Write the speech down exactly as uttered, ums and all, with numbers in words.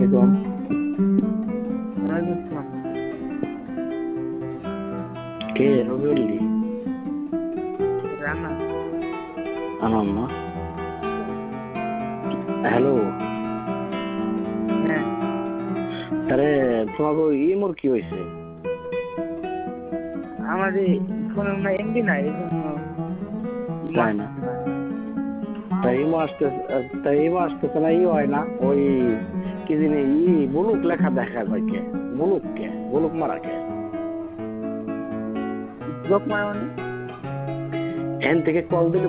আলাইকুম। ওয়ালাইকুম আসসালাম। কে রবিউল্লি? রানা। আনাম না? হ্যালো। হ্যাঁ। তারে তোমাকে ইমোর কি হয়েছে? আমার এই ফোনের না এমবি নাই, এই জন্য তাই না? তাই ইমো আসতে তাই ইমো আসতেছে না, ই হয় না ওই কি জানি ই বুলুক লেখা দেখা যায় কে? বুলুক কে? বুলুক মারা কে? ব্লক মারা মানে এখান থেকে কল দিলে